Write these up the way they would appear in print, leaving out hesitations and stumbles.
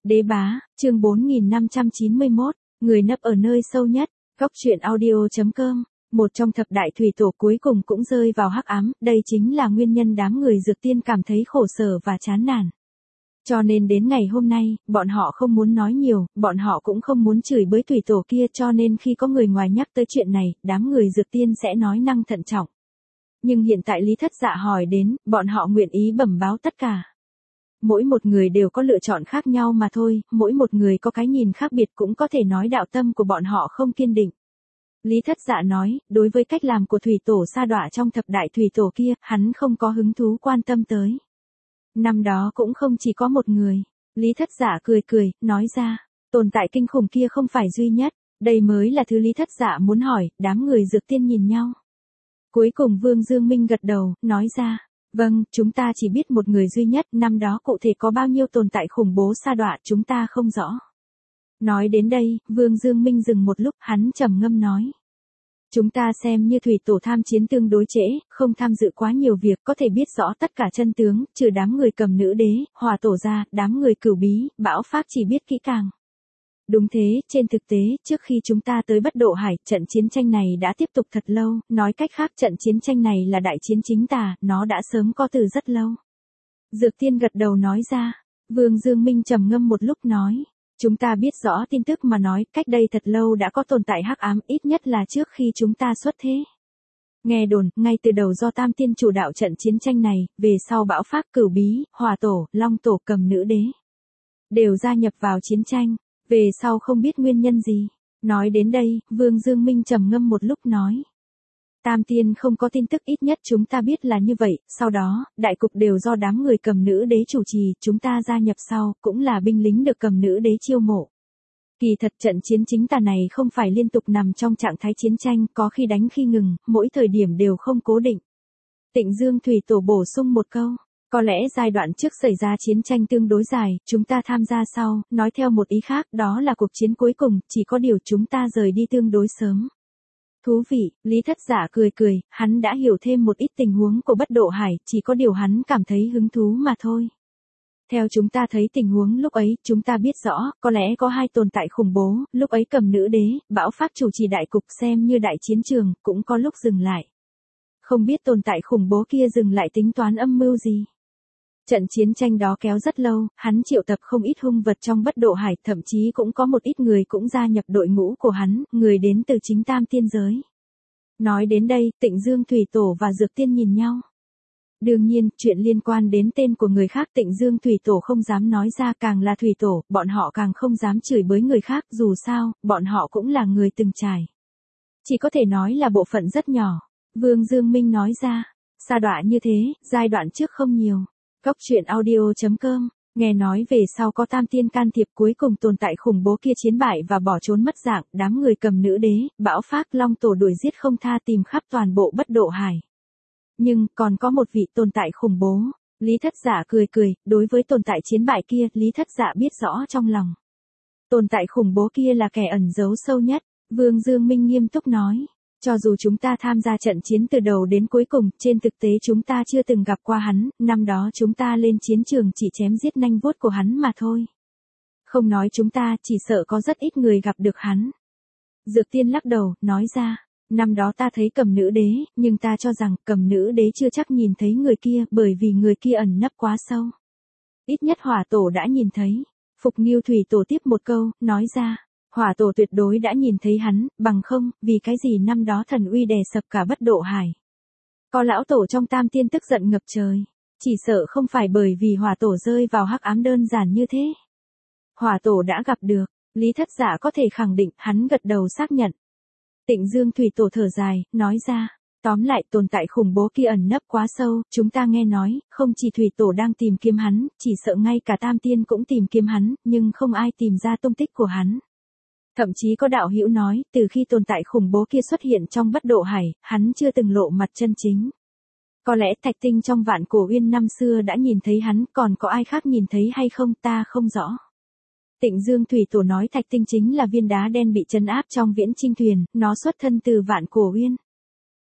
Đế bá, chương 4591, người nấp ở nơi sâu nhất, góc truyện audio.com, một trong thập đại thủy tổ cuối cùng cũng rơi vào hắc ám, đây chính là nguyên nhân đám người dược tiên cảm thấy khổ sở và chán nản. Cho nên đến ngày hôm nay, bọn họ không muốn nói nhiều, bọn họ cũng không muốn chửi bới thủy tổ kia, cho nên khi có người ngoài nhắc tới chuyện này, đám người dược tiên sẽ nói năng thận trọng. Nhưng hiện tại Lý Thất Dạ hỏi đến, bọn họ nguyện ý bẩm báo tất cả. Mỗi một người đều có lựa chọn khác nhau mà thôi, mỗi một người có cái nhìn khác biệt, cũng có thể nói đạo tâm của bọn họ không kiên định. Lý Thất Dạ nói, đối với cách làm của thủy tổ sa đọa trong thập đại thủy tổ kia, hắn không có hứng thú quan tâm tới. Năm đó cũng không chỉ có một người. Lý Thất Dạ cười cười, nói ra, tồn tại kinh khủng kia không phải duy nhất, đây mới là thứ Lý Thất Dạ muốn hỏi. Đám người dược tiên nhìn nhau. Cuối cùng Vương Dương Minh gật đầu, nói ra, vâng, chúng ta chỉ biết một người duy nhất, năm đó cụ thể có bao nhiêu tồn tại khủng bố sa đọa chúng ta không rõ. Nói đến đây, Vương Dương Minh dừng một lúc, hắn trầm ngâm nói. Chúng ta xem như thủy tổ tham chiến tương đối trễ, không tham dự quá nhiều việc, có thể biết rõ tất cả chân tướng, trừ đám người cầm nữ đế, hỏa tổ ra, đám người cửu bí, bão pháp chỉ biết kỹ càng. Đúng thế, trên thực tế, trước khi chúng ta tới Bất Độ Hải, trận chiến tranh này đã tiếp tục thật lâu, nói cách khác trận chiến tranh này là đại chiến chính tà, nó đã sớm có từ rất lâu. Dược Tiên gật đầu nói ra, Vương Dương Minh trầm ngâm một lúc nói. Chúng ta biết rõ tin tức mà nói, cách đây thật lâu đã có tồn tại hắc ám, ít nhất là trước khi chúng ta xuất thế. Nghe đồn, ngay từ đầu do Tam Tiên chủ đạo trận chiến tranh này, về sau bão pháp cửu bí, hỏa tổ, long tổ cầm nữ đế. Đều gia nhập vào chiến tranh, về sau không biết nguyên nhân gì. Nói đến đây, Vương Dương Minh trầm ngâm một lúc nói. Tam Tiên không có tin tức, ít nhất chúng ta biết là như vậy, sau đó, đại cục đều do đám người cầm nữ đế chủ trì, chúng ta gia nhập sau, cũng là binh lính được cầm nữ đế chiêu mộ. Kỳ thật trận chiến chính tà này không phải liên tục nằm trong trạng thái chiến tranh, có khi đánh khi ngừng, mỗi thời điểm đều không cố định. Tịnh Dương Thủy Tổ bổ sung một câu, có lẽ giai đoạn trước xảy ra chiến tranh tương đối dài, chúng ta tham gia sau, nói theo một ý khác, đó là cuộc chiến cuối cùng, chỉ có điều chúng ta rời đi tương đối sớm. Thú vị, Lý Thất Dạ cười cười, hắn đã hiểu thêm một ít tình huống của Bất Độ Hải, chỉ có điều hắn cảm thấy hứng thú mà thôi. Theo chúng ta thấy tình huống lúc ấy, chúng ta biết rõ, có lẽ có hai tồn tại khủng bố, lúc ấy cầm nữ đế, bão pháp chủ trì đại cục xem như đại chiến trường, cũng có lúc dừng lại. Không biết tồn tại khủng bố kia dừng lại tính toán âm mưu gì. Trận chiến tranh đó kéo rất lâu, hắn triệu tập không ít hung vật trong Bất Độ Hải, thậm chí cũng có một ít người cũng gia nhập đội ngũ của hắn, người đến từ chính Tam Tiên giới. Nói đến đây, Tịnh Dương Thủy Tổ và Dược Tiên nhìn nhau. Đương nhiên, chuyện liên quan đến tên của người khác Tịnh Dương Thủy Tổ không dám nói ra, càng là Thủy Tổ, bọn họ càng không dám chửi bới người khác, dù sao, bọn họ cũng là người từng trải. Chỉ có thể nói là bộ phận rất nhỏ. Vương Dương Minh nói ra, sa đọa như thế, giai đoạn trước không nhiều. Góc truyện audio.com, nghe nói về sau có Tam Tiên can thiệp, cuối cùng tồn tại khủng bố kia chiến bại và bỏ trốn mất dạng, đám người cầm nữ đế, bão pháp long tổ đuổi giết không tha tìm khắp toàn bộ Bất Độ Hải. Nhưng, còn có một vị tồn tại khủng bố. Lý Thất Dạ cười cười, đối với tồn tại chiến bại kia, Lý Thất Dạ biết rõ trong lòng. Tồn tại khủng bố kia là kẻ ẩn giấu sâu nhất, Vương Dương Minh nghiêm túc nói. Cho dù chúng ta tham gia trận chiến từ đầu đến cuối cùng, trên thực tế chúng ta chưa từng gặp qua hắn, năm đó chúng ta lên chiến trường chỉ chém giết nanh vuốt của hắn mà thôi. Không nói chúng ta, chỉ sợ có rất ít người gặp được hắn. Dược Tiên lắc đầu, nói ra, năm đó ta thấy cầm nữ đế, nhưng ta cho rằng cầm nữ đế chưa chắc nhìn thấy người kia, bởi vì người kia ẩn nấp quá sâu. Ít nhất hỏa tổ đã nhìn thấy. Phục Nghiêu Thủy Tổ tiếp một câu, nói ra. Hỏa tổ tuyệt đối đã nhìn thấy hắn, bằng không, vì cái gì năm đó thần uy đè sập cả Bất Độ Hải. Có lão tổ trong Tam Tiên tức giận ngập trời. Chỉ sợ không phải bởi vì hỏa tổ rơi vào hắc ám đơn giản như thế. Hỏa tổ đã gặp được, Lý Thất Dạ có thể khẳng định, hắn gật đầu xác nhận. Tịnh Dương Thủy Tổ thở dài, nói ra. Tóm lại tồn tại khủng bố kia ẩn nấp quá sâu, chúng ta nghe nói, không chỉ Thủy Tổ đang tìm kiếm hắn, chỉ sợ ngay cả Tam Tiên cũng tìm kiếm hắn, nhưng không ai tìm ra tung tích của hắn. Thậm chí có đạo hữu nói, từ khi tồn tại khủng bố kia xuất hiện trong Bất Độ Hải, hắn chưa từng lộ mặt chân chính. Có lẽ Thạch Tinh trong Vạn Cổ Uyên năm xưa đã nhìn thấy hắn, còn có ai khác nhìn thấy hay không ta không rõ. Tịnh Dương Thủy Tổ nói Thạch Tinh chính là viên đá đen bị trấn áp trong Viễn Chinh Thuyền, nó xuất thân từ Vạn Cổ Uyên.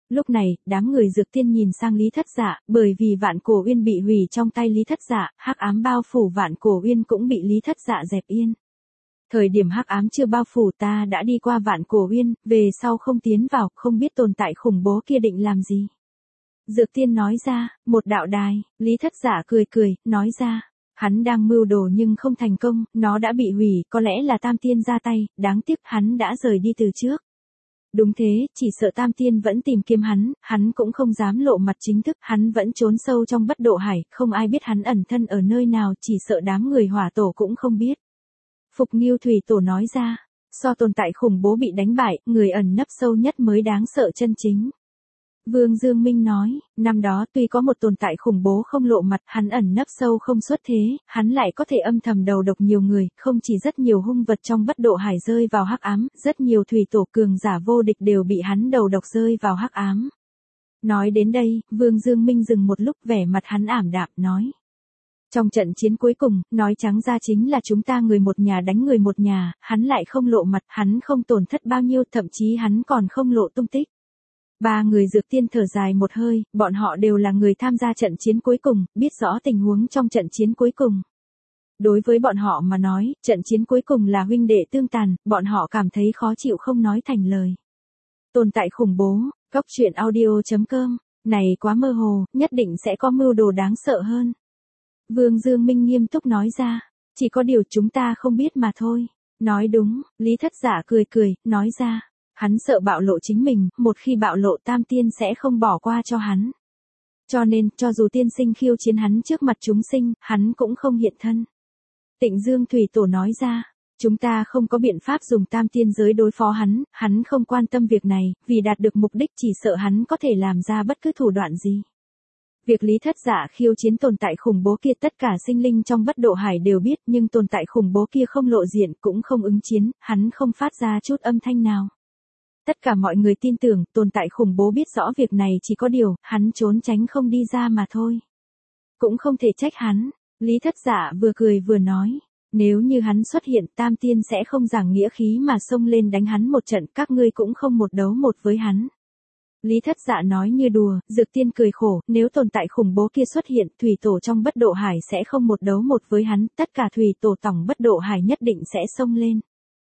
Lúc này, đám người dược tiên nhìn sang Lý Thất Dạ, bởi vì Vạn Cổ Uyên bị hủy trong tay Lý Thất Dạ, hắc ám bao phủ Vạn Cổ Uyên cũng bị Lý Thất Dạ dẹp yên. Thời điểm hắc ám chưa bao phủ ta đã đi qua Vạn Cổ Uyên, về sau không tiến vào, không biết tồn tại khủng bố kia định làm gì. Dược tiên nói ra, một đạo đài, Lý Thất Dạ cười cười, nói ra. Hắn đang mưu đồ nhưng không thành công, nó đã bị hủy, có lẽ là Tam Tiên ra tay, đáng tiếc hắn đã rời đi từ trước. Đúng thế, chỉ sợ Tam Tiên vẫn tìm kiếm hắn cũng không dám lộ mặt chính thức, hắn vẫn trốn sâu trong bất độ hải, không ai biết hắn ẩn thân ở nơi nào, chỉ sợ đám người hỏa tổ cũng không biết. Phục Nghiêu Thủy Tổ nói ra, so tồn tại khủng bố bị đánh bại, người ẩn nấp sâu nhất mới đáng sợ chân chính. Vương Dương Minh nói, năm đó tuy có một tồn tại khủng bố không lộ mặt, hắn ẩn nấp sâu không xuất thế, hắn lại có thể âm thầm đầu độc nhiều người, không chỉ rất nhiều hung vật trong bất độ hải rơi vào hắc ám, rất nhiều thủy tổ cường giả vô địch đều bị hắn đầu độc rơi vào hắc ám. Nói đến đây, Vương Dương Minh dừng một lúc, vẻ mặt hắn ảm đạm, nói. Trong trận chiến cuối cùng, nói trắng ra chính là chúng ta người một nhà đánh người một nhà, hắn lại không lộ mặt, hắn không tổn thất bao nhiêu, thậm chí hắn còn không lộ tung tích. Ba người dược tiên thở dài một hơi, bọn họ đều là người tham gia trận chiến cuối cùng, biết rõ tình huống trong trận chiến cuối cùng. Đối với bọn họ mà nói, trận chiến cuối cùng là huynh đệ tương tàn, bọn họ cảm thấy khó chịu không nói thành lời. Tồn tại khủng bố, Cóc Truyện Audio.com, này quá mơ hồ, nhất định sẽ có mưu đồ đáng sợ hơn. Vương Dương Minh nghiêm túc nói ra, chỉ có điều chúng ta không biết mà thôi. Nói đúng, Lý Thất Dạ cười cười, nói ra. Hắn sợ bạo lộ chính mình, một khi bạo lộ Tam Tiên sẽ không bỏ qua cho hắn. Cho nên, cho dù tiên sinh khiêu chiến hắn trước mặt chúng sinh, hắn cũng không hiện thân. Tịnh Dương Thủy Tổ nói ra, chúng ta không có biện pháp dùng Tam Tiên giới đối phó hắn không quan tâm việc này, vì đạt được mục đích chỉ sợ hắn có thể làm ra bất cứ thủ đoạn gì. Việc Lý Thất Dạ khiêu chiến tồn tại khủng bố kia tất cả sinh linh trong bất độ hải đều biết, nhưng tồn tại khủng bố kia không lộ diện cũng không ứng chiến, hắn không phát ra chút âm thanh nào. Tất cả mọi người tin tưởng, tồn tại khủng bố biết rõ việc này, chỉ có điều, hắn trốn tránh không đi ra mà thôi. Cũng không thể trách hắn, Lý Thất Dạ vừa cười vừa nói, nếu như hắn xuất hiện, Tam Tiên sẽ không giảng nghĩa khí mà xông lên đánh hắn một trận, các ngươi cũng không một đấu một với hắn. Lý Thất Dạ nói như đùa, Dược Tiên cười khổ, nếu tồn tại khủng bố kia xuất hiện, thủy tổ trong bất độ hải sẽ không một đấu một với hắn, tất cả thủy tổ tổng bất độ hải nhất định sẽ xông lên.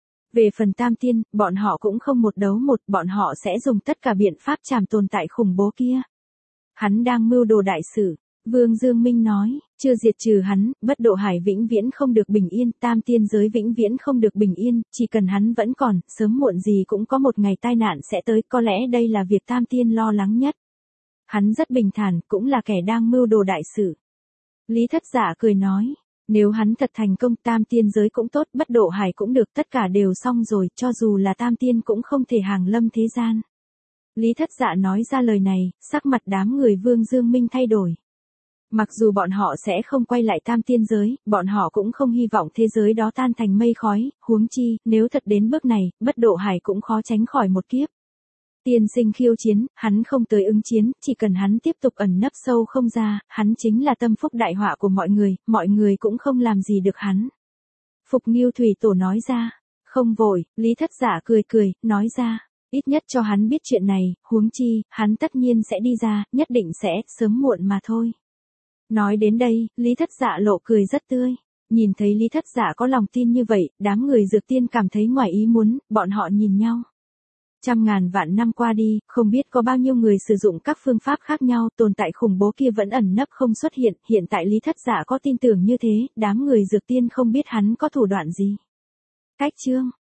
Về phần Tam Tiên, bọn họ cũng không một đấu một, bọn họ sẽ dùng tất cả biện pháp trảm tồn tại khủng bố kia. Hắn đang mưu đồ đại sự, Vương Dương Minh nói, chưa diệt trừ hắn, bất độ hải vĩnh viễn không được bình yên, Tam Tiên giới vĩnh viễn không được bình yên, chỉ cần hắn vẫn còn, sớm muộn gì cũng có một ngày tai nạn sẽ tới, có lẽ đây là việc Tam Tiên lo lắng nhất. Hắn rất bình thản, cũng là kẻ đang mưu đồ đại sự. Lý Thất Dạ cười nói. Nếu hắn thật thành công, Tam Tiên giới cũng tốt, bất độ hải cũng được, tất cả đều xong rồi, cho dù là Tam Tiên cũng không thể hàng lâm thế gian. Lý Thất Dạ nói ra lời này, sắc mặt đám người Vương Dương Minh thay đổi. Mặc dù bọn họ sẽ không quay lại Tam Tiên giới, bọn họ cũng không hy vọng thế giới đó tan thành mây khói, huống chi, nếu thật đến bước này, bất độ hải cũng khó tránh khỏi một kiếp. Tiên sinh khiêu chiến, hắn không tới ứng chiến, chỉ cần hắn tiếp tục ẩn nấp sâu không ra, hắn chính là tâm phúc đại họa của mọi người cũng không làm gì được hắn. Phục Nghiêu Thủy Tổ nói ra, không vội, Lý Thất Dạ cười cười, nói ra, ít nhất cho hắn biết chuyện này, huống chi, hắn tất nhiên sẽ đi ra, nhất định sẽ, sớm muộn mà thôi. Nói đến đây, Lý Thất Dạ lộ cười rất tươi. Nhìn thấy Lý Thất Dạ có lòng tin như vậy, đám người Dược Tiên cảm thấy ngoài ý muốn, bọn họ nhìn nhau. Trăm ngàn vạn năm qua đi, không biết có bao nhiêu người sử dụng các phương pháp khác nhau, tồn tại khủng bố kia vẫn ẩn nấp không xuất hiện tại Lý Thất Dạ có tin tưởng như thế, đám người Dược Tiên không biết hắn có thủ đoạn gì. Cách chương